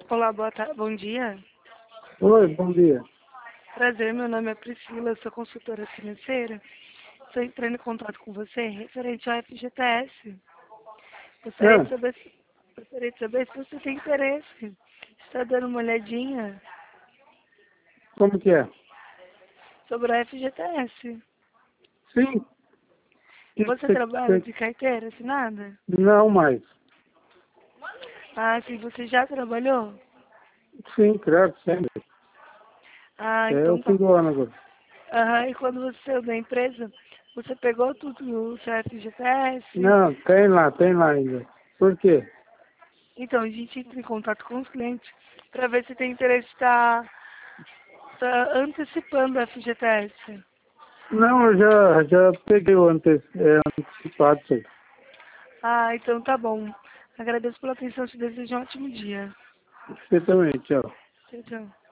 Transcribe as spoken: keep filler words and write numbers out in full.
Olá, boa tarde, bom dia. Oi, bom dia. Prazer, meu nome é Priscila, eu sou consultora financeira. Estou entrando em contato com você referente ao F G T S. Gostaria de Ah, saber se, gostaria de saber se você tem interesse. Está dando uma olhadinha como que é? sobre o F G T S. Sim. Que que Você você- trabalha você- de carteira assinada? Não mais. Ah, sim, você já trabalhou? Sim, claro, sempre. Ah, É o então fim tá. do ano agora. Aham, e quando você saiu da empresa, você pegou tudo o seu F G T S? Não, tem lá, tem lá ainda. Por quê? Então, a gente entra em contato com os clientes para ver se tem interesse em estar tá antecipando a F G T S. Não, eu já, já peguei o ante, é, antecipado, sei. Ah, então tá bom. Agradeço pela atenção, te desejo um ótimo dia. Você também, tchau. Tchau, tchau.